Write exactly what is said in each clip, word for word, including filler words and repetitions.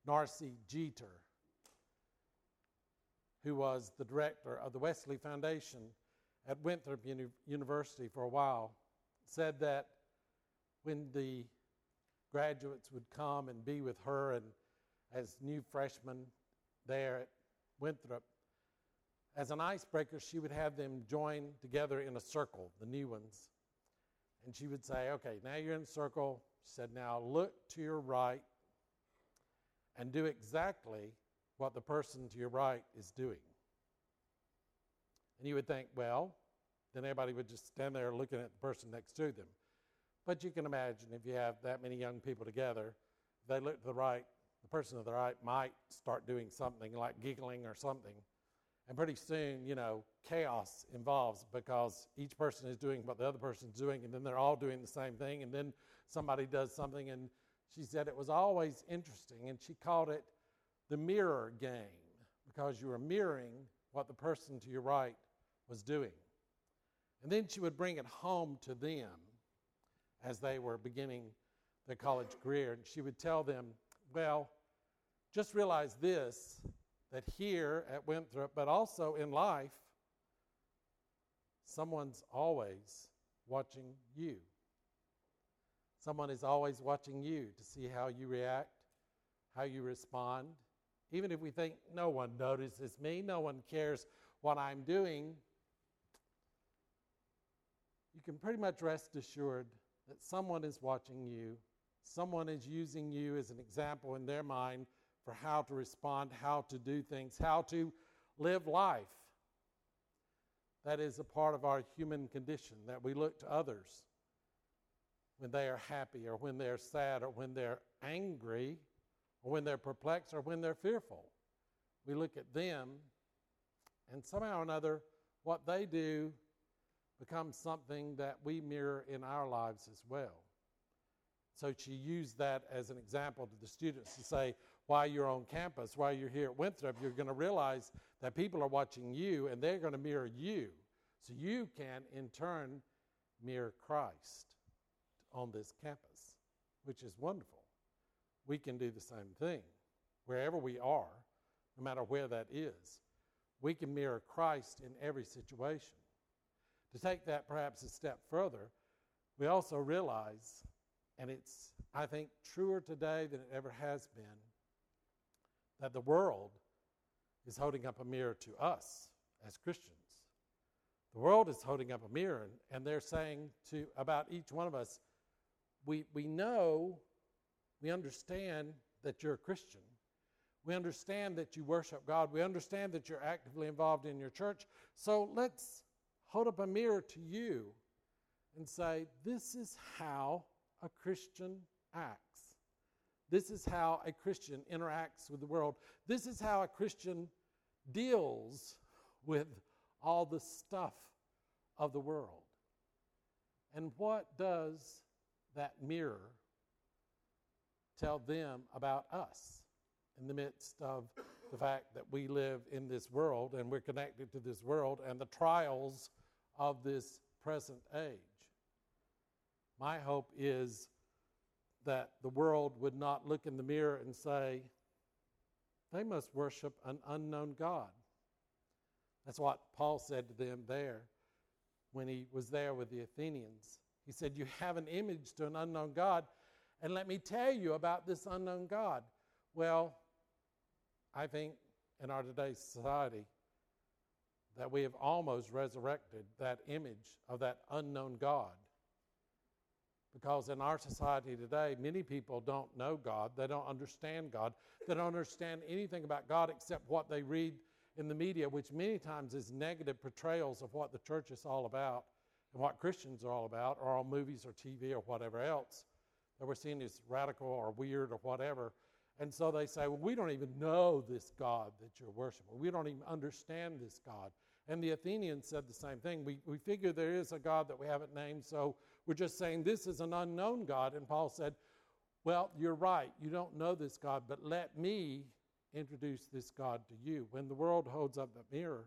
Narcy Jeter, who was the director of the Wesley Foundation at Winthrop Uni- University for a while, said that when the graduates would come and be with her and as new freshmen there at Winthrop, as an icebreaker, she would have them join together in a circle, the new ones. And she would say, okay, now you're in a circle. She said, now look to your right and do exactly what the person to your right is doing. And you would think, well, then everybody would just stand there looking at the person next to them. But you can imagine if you have that many young people together, if they look to the right, the person to the right might start doing something like giggling or something. And pretty soon, you know, chaos involves because each person is doing what the other person's doing, and then they're all doing the same thing, and then somebody does something. And she said it was always interesting, and she called it the mirror game because you were mirroring what the person to your right was doing. And then she would bring it home to them as they were beginning their college career, and she would tell them, well, just realize this, that here at Winthrop, but also in life, someone's always watching you. Someone is always watching you to see how you react, how you respond. Even if we think no one notices me, no one cares what I'm doing, you can pretty much rest assured that someone is watching you. Someone is using you as an example in their mind for how to respond, how to do things, how to live life. That is a part of our human condition, that we look to others when they are happy or when they're sad or when they're angry or when they're perplexed or when they're fearful. We look at them, and somehow or another, what they do becomes something that we mirror in our lives as well. So she used that as an example to the students to say, while you're on campus, while you're here at Winthrop, you're going to realize that people are watching you and they're going to mirror you. So you can, in turn, mirror Christ on this campus, which is wonderful. We can do the same thing wherever we are, no matter where that is. We can mirror Christ in every situation. To take that perhaps a step further, we also realize, and it's, I think, truer today than it ever has been, that the world is holding up a mirror to us as Christians. The world is holding up a mirror, and, and they're saying to about each one of us, we, we know, we understand that you're a Christian. We understand that you worship God. We understand that you're actively involved in your church. So let's hold up a mirror to you and say, this is how a Christian acts. This is how a Christian interacts with the world. This is how a Christian deals with all the stuff of the world. And what does that mirror tell them about us in the midst of the fact that we live in this world and we're connected to this world and the trials of this present age? My hope is that the world would not look in the mirror and say, they must worship an unknown God. That's what Paul said to them there when he was there with the Athenians. He said, you have an image to an unknown God, and let me tell you about this unknown God. Well, I think in our today's society that we have almost resurrected that image of that unknown God. Because in our society today, many people don't know God. They don't understand God. They don't understand anything about God except what they read in the media, which many times is negative portrayals of what the church is all about and what Christians are all about, or on movies or T V or whatever else that we're seeing as radical or weird or whatever. And so they say, well, we don't even know this God that you're worshiping. We don't even understand this God. And the Athenians said the same thing. We, we figure there is a God that we haven't named, so we're just saying this is an unknown God. And Paul said, well, you're right. You don't know this God, but let me introduce this God to you. When the world holds up the mirror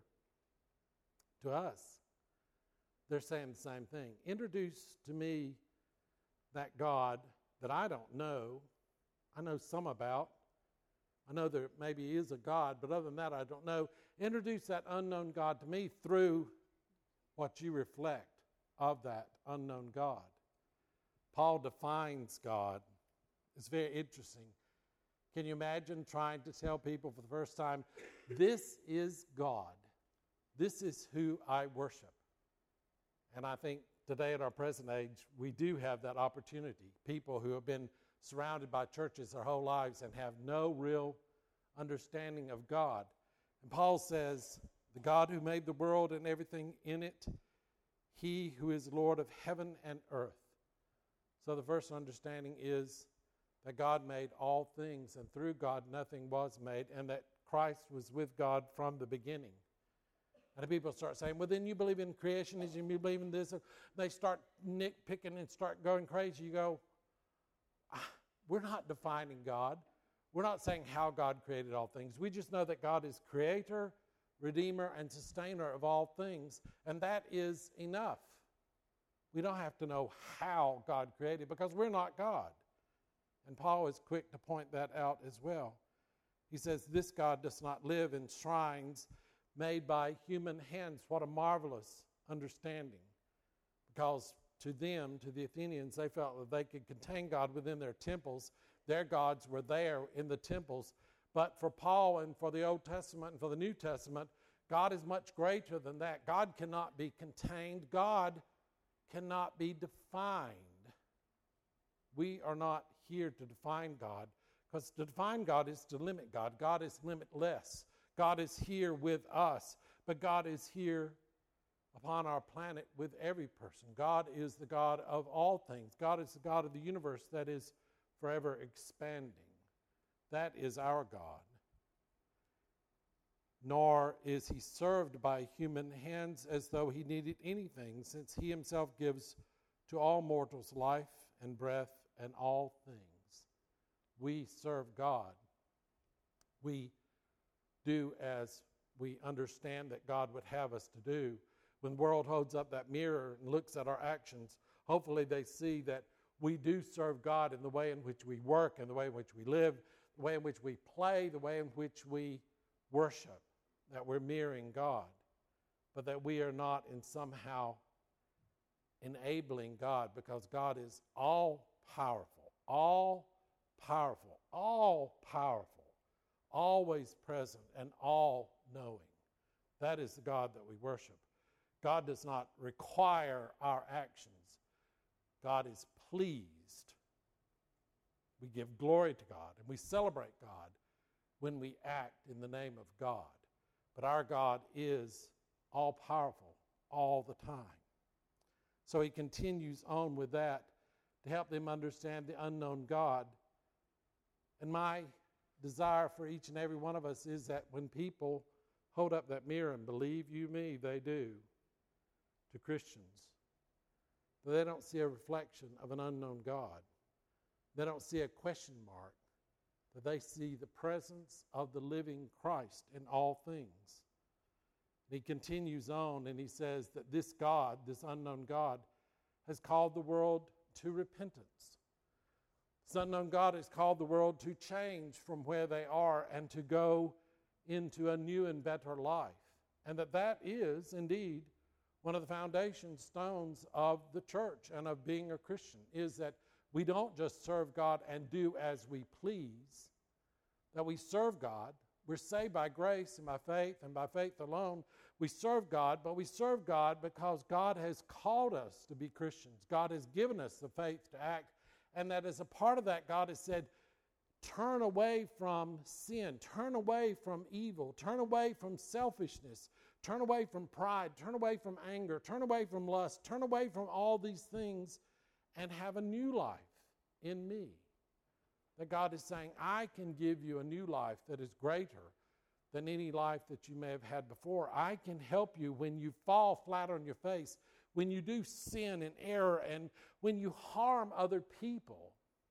to us, they're saying the same thing. Introduce to me that God that I don't know. I know some about, I know there maybe is a God, but other than that, I don't know. Introduce that unknown God to me through what you reflect of that unknown God. Paul defines God. It's very interesting. Can you imagine trying to tell people for the first time, this is God. This is who I worship. And I think today at our present age, we do have that opportunity. People who have been surrounded by churches their whole lives and have no real understanding of God. And Paul says, the God who made the world and everything in it, he who is Lord of heaven and earth. So the first understanding is that God made all things, and through God nothing was made, and that Christ was with God from the beginning. And people start saying, well, then you believe in creationism, you believe in this. And they start nitpicking and start going crazy. You go, ah, we're not defining God. We're not saying how God created all things. We just know that God is creator, redeemer, and sustainer of all things. And that is enough. We don't have to know how God created because we're not God. And Paul is quick to point that out as well. He says, this God does not live in shrines made by human hands. What a marvelous understanding. Because to them, to the Athenians, they felt that they could contain God within their temples. Their gods were there in the temples. But for Paul and for the Old Testament and for the New Testament, God is much greater than that. God cannot be contained. God cannot be defined. We are not here to define God, because to define God is to limit God. God is limitless. God is here with us, but God is here upon our planet with every person. God is the God of all things. God is the God of the universe that is forever expanding. That is our God. Nor is he served by human hands as though he needed anything, since he himself gives to all mortals life and breath and all things. We serve God. We do as we understand that God would have us to do. When the world holds up that mirror and looks at our actions, hopefully they see that we do serve God in the way in which we work, in the way in which we live, the way in which we play, the way in which we worship, that we're mirroring God, but that we are not in somehow enabling God, because God is all powerful, all powerful, all powerful, always present, and all knowing. That is the God that we worship. God does not require our actions. God is pleased. We give glory to God and we celebrate God when we act in the name of God. But our God is all powerful all the time. So he continues on with that to help them understand the unknown God. And my desire for each and every one of us is that when people hold up that mirror, and believe you me, they do, to Christians, that they don't see a reflection of an unknown God. They don't see a question mark, that they see the presence of the living Christ in all things. He continues on and he says that this God, this unknown God, has called the world to repentance. This unknown God has called the world to change from where they are and to go into a new and better life. And that that is indeed one of the foundation stones of the church and of being a Christian, is that we don't just serve God and do as we please, that we serve God. We're saved by grace and by faith and by faith alone. We serve God, but we serve God because God has called us to be Christians. God has given us the faith to act, and that as a part of that, God has said, turn away from sin, turn away from evil, turn away from selfishness, turn away from pride, turn away from anger, turn away from lust, turn away from all these things and have a new life in me. That God is saying, I can give you a new life that is greater than any life that you may have had before. I can help you when you fall flat on your face, when you do sin and error, and when you harm other people.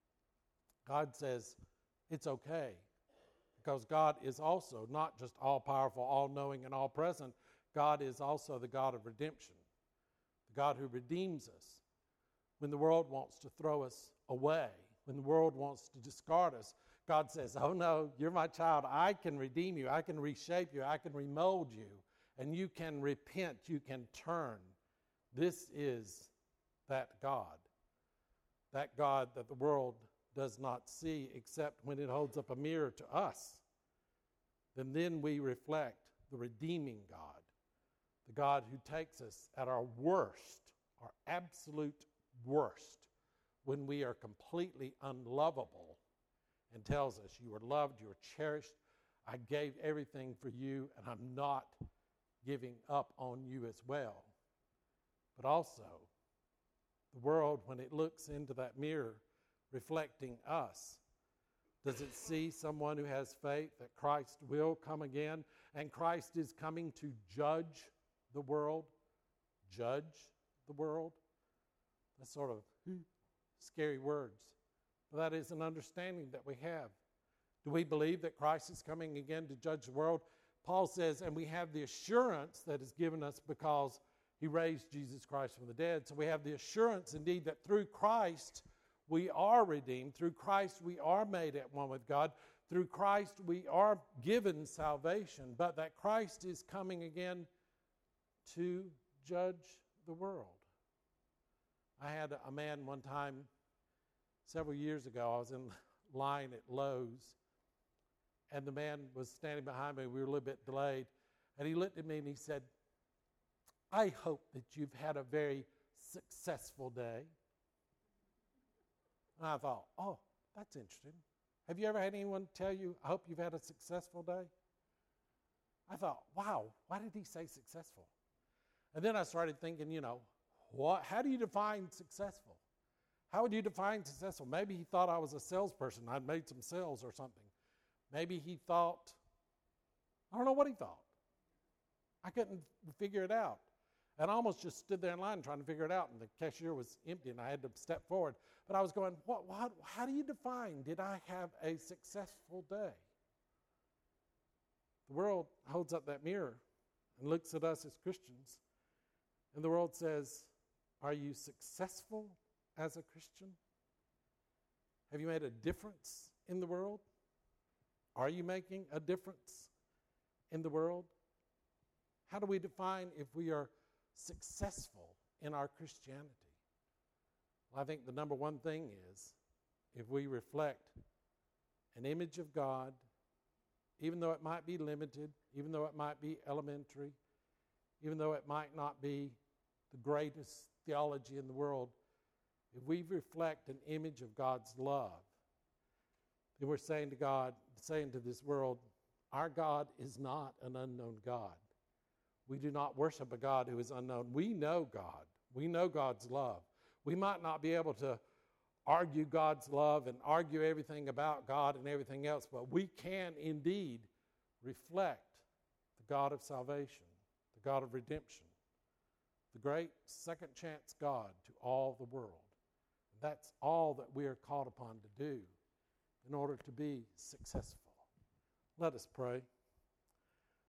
God says it's okay, because God is also not just all-powerful, all-knowing, and all-present. God is also the God of redemption, the God who redeems us. When the world wants to throw us away, when the world wants to discard us, God says, oh no, you're my child. I can redeem you. I can reshape you. I can remold you. And you can repent. You can turn. This is that God. That God that the world does not see except when it holds up a mirror to us. Then then we reflect the redeeming God. The God who takes us at our worst, our absolute worst, when we are completely unlovable, and tells us, you are loved, you are cherished, I gave everything for you, and I'm not giving up on you as well. But also, the world, when it looks into that mirror reflecting us, does it see someone who has faith that Christ will come again, and Christ is coming to judge the world? Judge the world? That's sort of scary words. But that is an understanding that we have. Do we believe that Christ is coming again to judge the world? Paul says, and we have the assurance that is given us because he raised Jesus Christ from the dead. So we have the assurance indeed that through Christ we are redeemed. Through Christ we are made at one with God. Through Christ we are given salvation. But that Christ is coming again to judge the world. I had a man one time, several years ago, I was in line at Lowe's, and the man was standing behind me. We were a little bit delayed, and he looked at me and he said, I hope that you've had a very successful day. And I thought, oh, that's interesting. Have you ever had anyone tell you, I hope you've had a successful day? I thought, wow, why did he say successful? And then I started thinking, you know, what? How do you define successful? How would you define successful? Maybe he thought I was a salesperson. I'd made some sales or something. Maybe he thought, I don't know what he thought. I couldn't figure it out. And I almost just stood there in line trying to figure it out, and the cashier was empty, and I had to step forward. But I was going, what, what, how do you define, did I have a successful day? The world holds up that mirror and looks at us as Christians, and the world says, are you successful as a Christian? Have you made a difference in the world? Are you making a difference in the world? How do we define if we are successful in our Christianity? Well, I think the number one thing is if we reflect an image of God, even though it might be limited, even though it might be elementary, even though it might not be the greatest theology in the world, if we reflect an image of God's love, then we're saying to God, saying to this world, our God is not an unknown God. We do not worship a God who is unknown. We know God. We know God's love. We might not be able to argue God's love and argue everything about God and everything else, but we can indeed reflect the God of salvation, the God of redemption, the great second chance God to all the world. That's all that we are called upon to do in order to be successful. Let us pray.